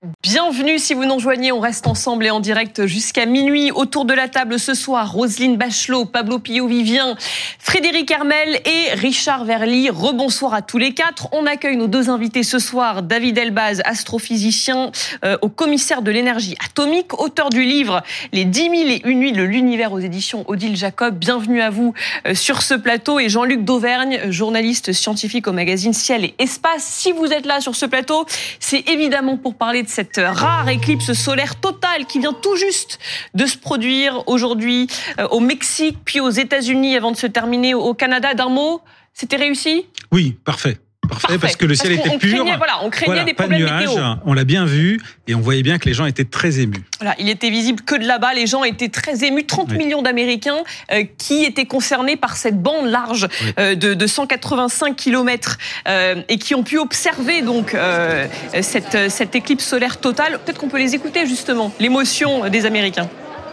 Bienvenue si vous nous rejoignez, on reste ensemble et en direct jusqu'à minuit. Autour de la table ce soir, Roselyne Bachelot, Pablo Pio-Vivien, Frédéric Hermel et Richard Verly. Rebonsoir à tous les quatre. On accueille nos deux invités ce soir. David Elbaz, astrophysicien au commissaire de l'énergie atomique, auteur du livre Les 10 001 nuits de l'univers aux éditions Odile Jacob. Bienvenue à vous sur ce plateau. Et Jean-Luc Dauvergne, journaliste scientifique au magazine Ciel et Espace. Si vous êtes là sur ce plateau, c'est évidemment pour parler de cette rare éclipse solaire totale qui vient tout juste de se produire aujourd'hui au Mexique, puis aux États-Unis avant de se terminer au Canada. D'un mot, c'était réussi ? Oui, parfait, parce que le ciel était pur. On craignait des problèmes pas de nuages, météo. On l'a bien vu et on voyait bien que les gens étaient très émus. Voilà, il était visible que de là-bas, les gens étaient très émus. 30 millions d'Américains qui étaient concernés par cette bande large de 185 km et qui ont pu observer donc cette éclipse solaire totale. Peut-être qu'on peut les écouter justement, l'émotion des Américains.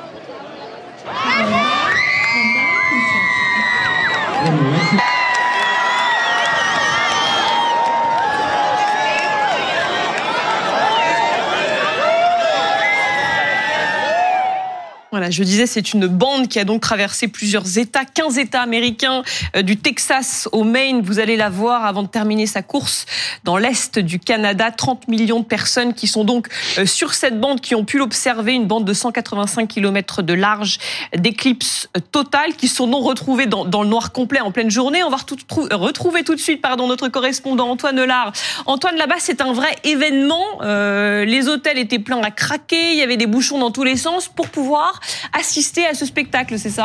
Voilà, je disais, c'est une bande qui a donc traversé plusieurs États, 15 États américains, du Texas au Maine. Vous allez la voir avant de terminer sa course dans l'Est du Canada. 30 millions de personnes qui sont donc sur cette bande, qui ont pu l'observer, une bande de 185 km de large d'éclipse totale, qui sont donc retrouvées dans le noir complet en pleine journée. On va retrouver tout de suite notre correspondant Antoine Lard. Antoine, là-bas, c'est un vrai événement. Les hôtels étaient pleins à craquer, il y avait des bouchons dans tous les sens pour pouvoir assister à ce spectacle, c'est ça ?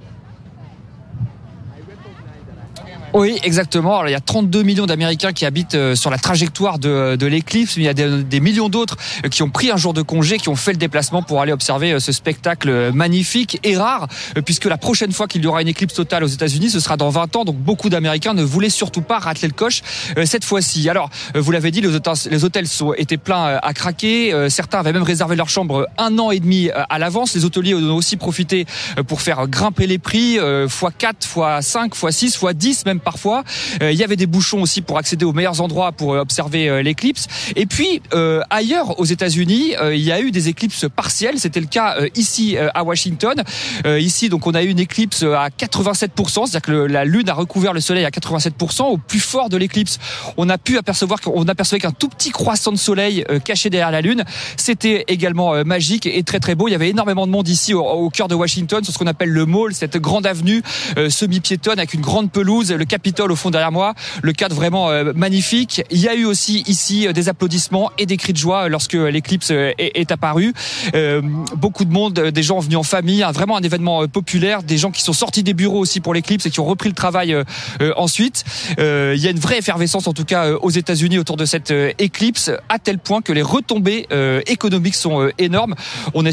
Oui, exactement. Alors, il y a 32 millions d'Américains qui habitent sur la trajectoire de l'éclipse, mais il y a des millions d'autres qui ont pris un jour de congé, qui ont fait le déplacement pour aller observer ce spectacle magnifique et rare, puisque la prochaine fois qu'il y aura une éclipse totale aux États-Unis, ce sera dans 20 ans. Donc beaucoup d'Américains ne voulaient surtout pas rater le coche cette fois-ci. Alors, vous l'avez dit, les hôtels étaient pleins à craquer. Certains avaient même réservé leur chambre 1 an et demi à l'avance. Les hôteliers ont aussi profité pour faire grimper les prix x4, x5, x6, x10 même parfois. Il y avait des bouchons aussi pour accéder aux meilleurs endroits pour observer l'éclipse. Et puis ailleurs aux États-Unis, il y a eu des éclipses partielles. C'était le cas ici à Washington. Ici, donc, on a eu une éclipse à 87%, c'est-à-dire que la Lune a recouvert le Soleil à 87%. Au plus fort de l'éclipse, on apercevait qu'un tout petit croissant de soleil caché derrière la Lune. C'était également magique et très très beau. Il y avait énormément de monde ici au cœur de Washington, sur ce qu'on appelle le Mall, cette grande avenue semi-piétonne avec une grande pelouse, le Capitole au fond derrière moi, le cadre vraiment magnifique. Il y a eu aussi ici des applaudissements et des cris de joie lorsque l'éclipse est apparue. Beaucoup de monde, des gens venus en famille, vraiment un événement populaire, des gens qui sont sortis des bureaux aussi pour l'éclipse et qui ont repris le travail ensuite. Il y a une vraie effervescence en tout cas aux États-Unis autour de cette éclipse, à tel point que les retombées économiques sont énormes. On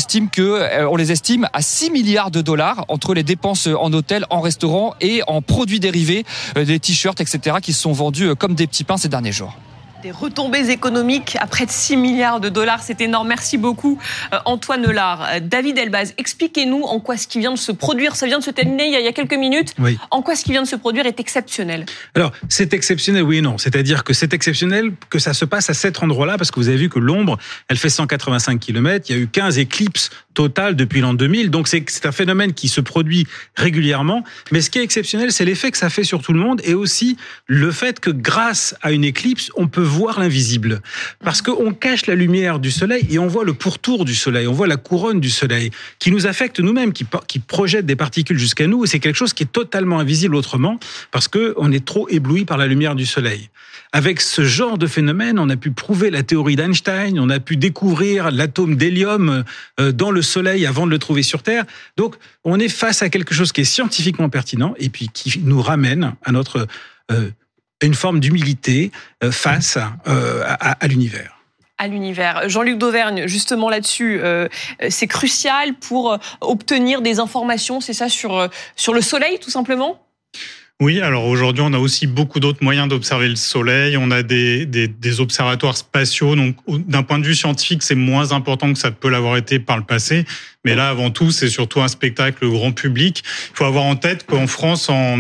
les estime à 6 milliards de dollars entre les dépenses en hôtel, en restaurant et en produits dérivés, des t-shirts, etc., qui se sont vendus comme des petits pains ces derniers jours. Des retombées économiques à près de 6 milliards de dollars, c'est énorme. Merci beaucoup Antoine Lard. David Elbaz, expliquez-nous en quoi ce qui vient de se produire, ça vient de se terminer il y a quelques minutes, oui. En quoi ce qui vient de se produire est exceptionnel? Alors, c'est exceptionnel, oui et non. C'est-à-dire que c'est exceptionnel que ça se passe à cet endroit-là, parce que vous avez vu que l'ombre, elle fait 185 km, il y a eu 15 éclipses totales depuis l'an 2000, donc c'est un phénomène qui se produit régulièrement. Mais ce qui est exceptionnel, c'est l'effet que ça fait sur tout le monde, et aussi le fait que grâce à une éclipse, on peut voir l'invisible. Parce qu'on cache la lumière du soleil et on voit le pourtour du soleil, on voit la couronne du soleil, qui nous affecte nous-mêmes, qui projette des particules jusqu'à nous, et c'est quelque chose qui est totalement invisible autrement, parce qu'on est trop ébloui par la lumière du soleil. Avec ce genre de phénomène, on a pu prouver la théorie d'Einstein, on a pu découvrir l'atome d'hélium dans le soleil avant de le trouver sur Terre. Donc, on est face à quelque chose qui est scientifiquement pertinent et puis qui nous ramène à une forme d'humilité face à l'univers. À l'univers. Jean-Luc Dauvergne, justement là-dessus, c'est crucial pour obtenir des informations, c'est ça, sur le soleil, tout simplement ? Oui, alors aujourd'hui, on a aussi beaucoup d'autres moyens d'observer le Soleil. On a des observatoires spatiaux. Donc, d'un point de vue scientifique, c'est moins important que ça peut l'avoir été par le passé. Mais là, avant tout, c'est surtout un spectacle grand public. Il faut avoir en tête qu'en France, en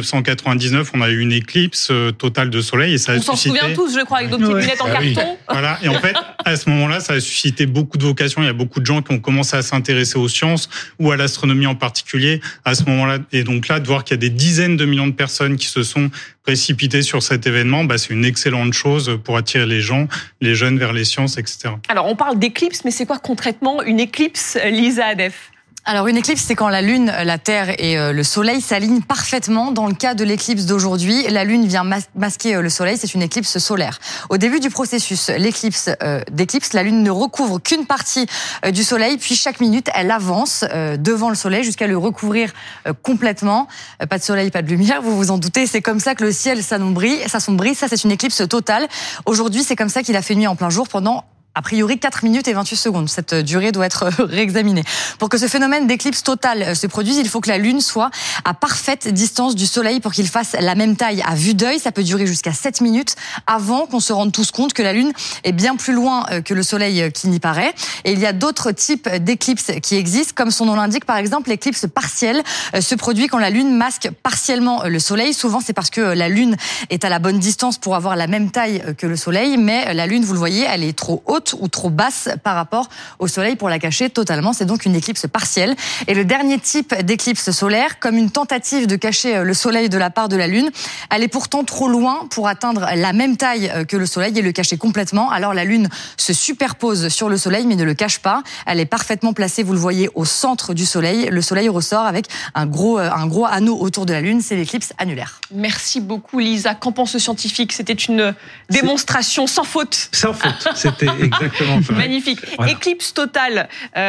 1999, on a eu une éclipse totale de Soleil et ça a suscité... On s'en souvient tous, je crois, avec nos petites lunettes en carton. Voilà. Et en fait, à ce moment-là, ça a suscité beaucoup de vocations. Il y a beaucoup de gens qui ont commencé à s'intéresser aux sciences ou à l'astronomie en particulier à ce moment-là. Et donc là, de voir qu'il y a des dizaines de millions de personnes qui se sont précipitées sur cet événement, c'est une excellente chose pour attirer les gens, les jeunes vers les sciences, etc. Alors, on parle d'éclipse, mais c'est quoi concrètement une éclipse, Lisa Adef ? Alors une éclipse, c'est quand la Lune, la Terre et le Soleil s'alignent parfaitement. Dans le cas de l'éclipse d'aujourd'hui, la Lune vient masquer le Soleil, c'est une éclipse solaire. Au début du processus d'éclipse, la Lune ne recouvre qu'une partie du Soleil, puis chaque minute, elle avance devant le Soleil jusqu'à le recouvrir complètement. Pas de soleil, pas de lumière, vous vous en doutez. C'est comme ça que le ciel s'assombrit. Ça, c'est une éclipse totale. Aujourd'hui, c'est comme ça qu'il a fait nuit en plein jour pendant a priori 4 minutes et 28 secondes. Cette durée doit être réexaminée. Pour que ce phénomène d'éclipse totale se produise, il faut que la Lune soit à parfaite distance du Soleil pour qu'il fasse la même taille à vue d'œil. Ça peut durer jusqu'à 7 minutes avant qu'on se rende tous compte que la Lune est bien plus loin que le Soleil qu'il n'y paraît. Et il y a d'autres types d'éclipses qui existent. Comme son nom l'indique, par exemple, l'éclipse partielle se produit quand la Lune masque partiellement le Soleil. Souvent, c'est parce que la Lune est à la bonne distance pour avoir la même taille que le Soleil. Mais la Lune, vous le voyez, elle est trop haute ou trop basse par rapport au Soleil pour la cacher totalement. C'est donc une éclipse partielle. Et le dernier type d'éclipse solaire, comme une tentative de cacher le Soleil de la part de la Lune, elle est pourtant trop loin pour atteindre la même taille que le Soleil et le cacher complètement. Alors la Lune se superpose sur le Soleil mais ne le cache pas. Elle est parfaitement placée, vous le voyez, au centre du Soleil. Le Soleil ressort avec un gros anneau autour de la Lune. C'est l'éclipse annulaire. Merci beaucoup, Lisa. Qu'en pense le scientifique ? C'était une démonstration sans faute. Sans faute, c'était exactement ça. Magnifique. Voilà. Éclipse totale,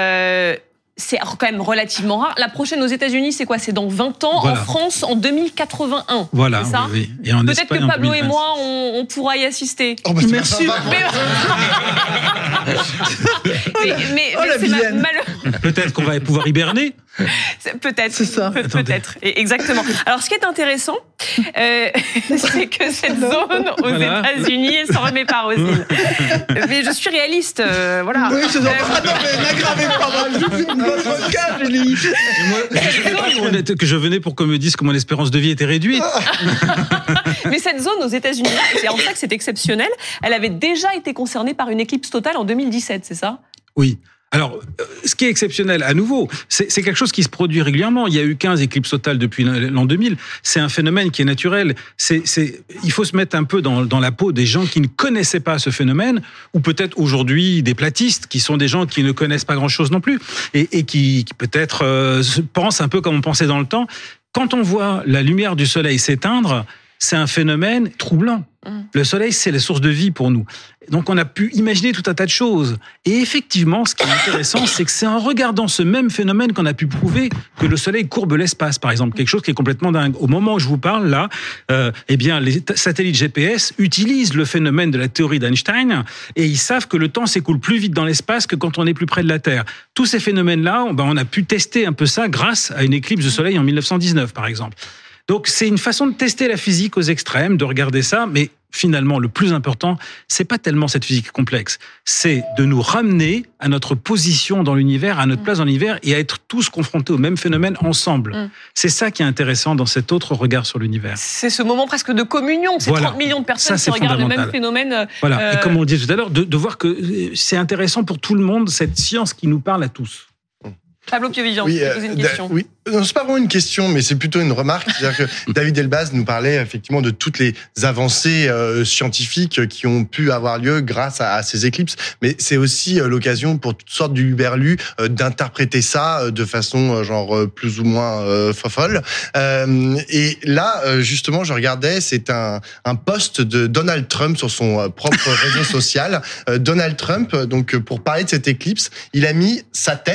c'est quand même relativement rare. La prochaine aux États-Unis, c'est quoi ? C'est dans 20 ans. Voilà. En France, en 2081. Voilà, c'est ça ? Oui. Et en peut-être Espagne, que Pablo et 2026. moi, on pourra y assister. Oh, merci. mais la vilaine. Peut-être qu'on va pouvoir hiberner. Peut-être. C'est ça. Peut-être. Exactement. Alors, ce qui est intéressant, c'est que cette zone aux États-Unis, elle s'en remet pas, Roselyne. Mais je suis réaliste, voilà. Oui, je dois pas. Non, mais n'aggravez pas. Je filme votre cas, Julie. Et moi, que je venais pour qu'on me dise que mon espérance de vie était réduite. Mais cette zone aux États-Unis, c'est en ça que c'est exceptionnel. Elle avait déjà été concernée par une éclipse totale en 2017, c'est ça ? Oui. Alors, ce qui est exceptionnel, à nouveau, c'est quelque chose qui se produit régulièrement. Il y a eu 15 éclipses totales depuis l'an 2000. C'est un phénomène qui est naturel. Il faut se mettre un peu dans la peau des gens qui ne connaissaient pas ce phénomène, ou peut-être aujourd'hui des platistes, qui sont des gens qui ne connaissent pas grand-chose non plus, et qui peut-être pensent un peu comme on pensait dans le temps. Quand on voit la lumière du soleil s'éteindre, c'est un phénomène troublant. Le soleil, c'est la source de vie pour nous. Donc, on a pu imaginer tout un tas de choses. Et effectivement, ce qui est intéressant, c'est que c'est en regardant ce même phénomène qu'on a pu prouver que le soleil courbe l'espace, par exemple. Quelque chose qui est complètement dingue. Au moment où je vous parle, là, les satellites GPS utilisent le phénomène de la théorie d'Einstein et ils savent que le temps s'écoule plus vite dans l'espace que quand on est plus près de la Terre. Tous ces phénomènes-là, on a pu tester un peu ça grâce à une éclipse de soleil en 1919, par exemple. Donc, c'est une façon de tester la physique aux extrêmes, de regarder ça, mais finalement, le plus important, c'est pas tellement cette physique complexe, c'est de nous ramener à notre position dans l'univers, à notre place dans l'univers, et à être tous confrontés au même phénomène ensemble. C'est ça qui est intéressant dans cet autre regard sur l'univers. C'est ce moment presque de communion, ces 30 millions de personnes qui regardent le même phénomène. Voilà, et comme on disait tout à l'heure, de voir que c'est intéressant pour tout le monde, cette science qui nous parle à tous. Pablo Piovian, oui, posé une question. Oui, non, c'est pas vraiment une question, mais c'est plutôt une remarque. C'est-à-dire que David Elbaz nous parlait effectivement de toutes les avancées scientifiques qui ont pu avoir lieu grâce à ces éclipses. Mais c'est aussi l'occasion pour toutes sortes d'huberlus d'interpréter ça de façon plus ou moins folle. Et là, justement, je regardais, c'est un post de Donald Trump sur son propre réseau social. Donald Trump, donc pour parler de cette éclipse, il a mis sa tête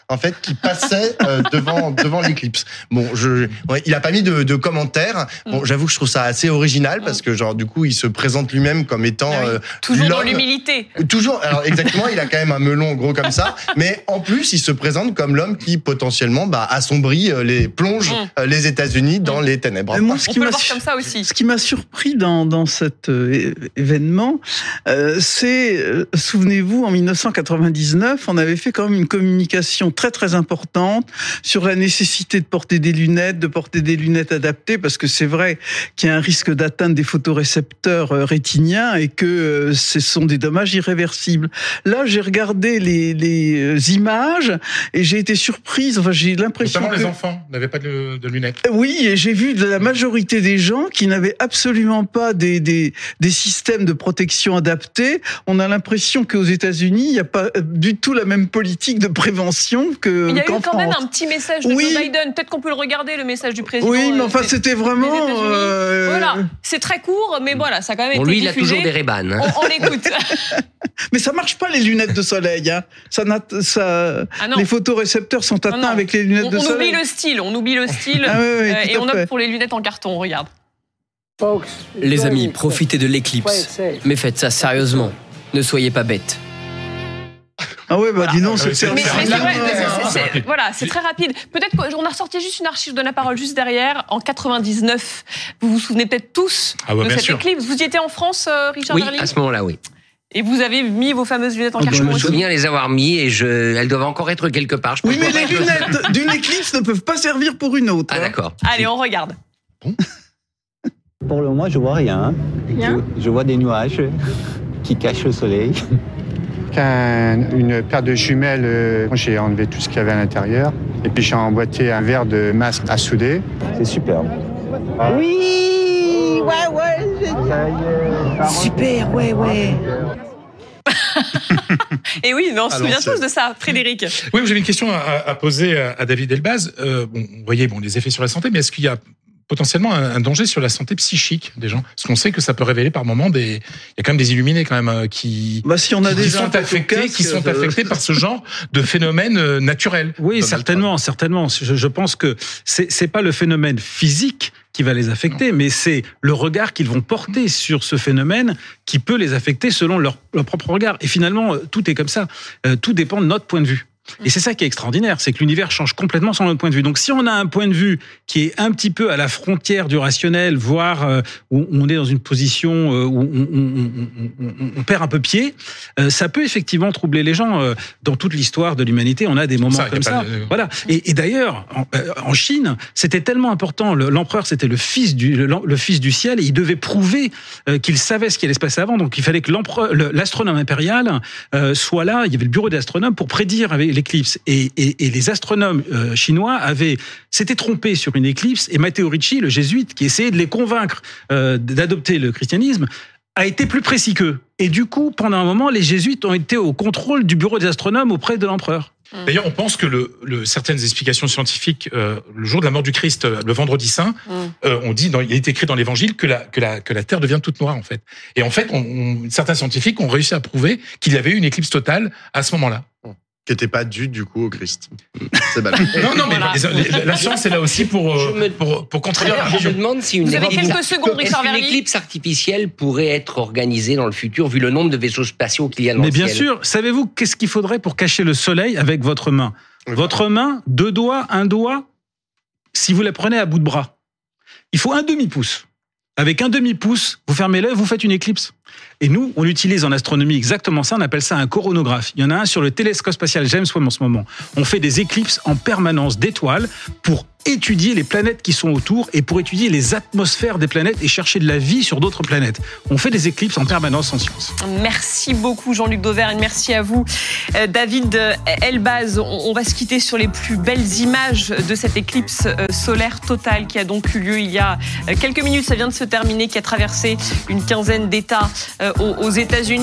en fait, qui passait devant l'éclipse. Bon, il a pas mis de commentaires. Bon, j'avoue que je trouve ça assez original parce que genre du coup, il se présente lui-même comme étant toujours dans l'humilité. Toujours. Alors exactement, il a quand même un melon gros comme ça, mais en plus, il se présente comme l'homme qui potentiellement assombrit plonge les États-Unis dans les ténèbres. Moi, On peut le voir comme ça aussi. Ce qui m'a surpris dans cet événement, c'est, souvenez-vous, en 1999, on avait fait quand même une communication très très importante sur la nécessité de porter des lunettes adaptées, parce que c'est vrai qu'il y a un risque d'atteinte des photorécepteurs rétiniens et que ce sont des dommages irréversibles. Là, j'ai regardé les images et j'ai été surprise. Enfin, j'ai l'impression notamment les enfants n'avaient pas de lunettes. Oui, et j'ai vu de la majorité des gens qui n'avaient absolument pas des systèmes de protection adaptés. On a l'impression qu'aux États-Unis, il n'y a pas du tout la même politique de prévention qu'en France. Il y a eu quand même un petit message de Joe Biden. Peut-être qu'on peut le regarder, le message du président. Oui, mais enfin, c'était vraiment... Voilà, c'est très court, mais voilà, ça a quand même été lui, diffusé. il a toujours des Ray-Ban. Hein. On l'écoute. Mais ça marche pas, les lunettes de soleil. Hein. Les photorécepteurs sont atteints avec les lunettes de soleil. On oublie le style. Et on opte pour les lunettes en carton, regarde. Les amis, profitez de l'éclipse. Mais faites ça sérieusement. Ne soyez pas bêtes. Ah ouais, dis non, c'est vrai, voilà, c'est très rapide. Peut-être qu'on a ressorti juste une archive de la parole juste derrière. En 99, vous vous souvenez peut-être tous de cette éclipse. Vous y étiez en France, Richard Verly ? Oui, à ce moment-là, oui. Et vous avez mis vos fameuses lunettes en carton. Je me souviens les avoir mis et elles doivent encore être quelque part. Oui, mais les lunettes d'une éclipse ne peuvent pas servir pour une autre. Ah d'accord. Allez, on regarde. Pour le moment, je vois rien. Je vois des nuages qui cachent le soleil. Une paire de jumelles, j'ai enlevé tout ce qu'il y avait à l'intérieur. Et puis j'ai emboîté un verre de masque à souder. C'est superbe. Oui, ouais. Super, ouais. Et oui, mais on se souvient tous de ça, Frédéric. Oui, j'avais une question à poser à David Elbaz. Vous voyez, les effets sur la santé, mais est-ce qu'il y a potentiellement un danger sur la santé psychique des gens? Parce qu'on sait que ça peut révéler par moments il y a quand même des illuminés quand même qui sont affectés par ce genre de phénomène naturel. Oui, certainement. Je pense que c'est pas le phénomène physique qui va les affecter, mais c'est le regard qu'ils vont porter sur ce phénomène qui peut les affecter selon leur propre regard. Et finalement, tout est comme ça. Tout dépend de notre point de vue. Et c'est ça qui est extraordinaire, c'est que l'univers change complètement selon notre point de vue. Donc si on a un point de vue qui est un petit peu à la frontière du rationnel, voire où on est dans une position où on perd un peu pied, ça peut effectivement troubler les gens. Dans toute l'histoire de l'humanité, on a des moments comme ça. Voilà. Et d'ailleurs, en Chine, c'était tellement important. L'empereur, c'était le fils du ciel, et il devait prouver qu'il savait ce qui allait se passer avant. Donc il fallait que l'astronome impérial soit là. Il y avait le bureau des astronomes pour prédire avec l'éclipse. Et les astronomes chinois s'étaient trompés sur une éclipse, et Matteo Ricci, le jésuite, qui essayait de les convaincre d'adopter le christianisme, a été plus précis qu'eux. Et du coup, pendant un moment, les jésuites ont été au contrôle du bureau des astronomes auprès de l'empereur. D'ailleurs, on pense que certaines explications scientifiques, le jour de la mort du Christ, le vendredi saint, on dit, il est écrit dans l'Évangile que la Terre devient toute noire en fait. Et en fait, certains scientifiques ont réussi à prouver qu'il y avait eu une éclipse totale à ce moment-là. Qui n'était pas dû du coup au Christ. C'est balade. Non, mais la science est là aussi pour contredire. Je me demande si vous avez quelques secondes, Richard Verly. Une éclipse artificielle pourrait être organisée dans le futur, vu le nombre de vaisseaux spatiaux qu'il y a dans le ciel. Mais bien sûr, savez-vous qu'est-ce qu'il faudrait pour cacher le soleil avec votre main ? Votre main, 2 doigts, 1 doigt, si vous la prenez à bout de bras, il faut un demi-pouce. Avec un demi-pouce, vous fermez l'œil, vous faites une éclipse. Et nous, on utilise en astronomie exactement ça, on appelle ça un coronographe. Il y en a un sur le télescope spatial James Webb en ce moment. On fait des éclipses en permanence d'étoiles pour étudier les planètes qui sont autour et pour étudier les atmosphères des planètes et chercher de la vie sur d'autres planètes. On fait des éclipses en permanence en science. Merci beaucoup Jean-Luc Dauvergne, merci à vous David Elbaz. On va se quitter sur les plus belles images de cette éclipse solaire totale qui a donc eu lieu il y a quelques minutes, ça vient de se terminer, qui a traversé une quinzaine d'États aux États-Unis.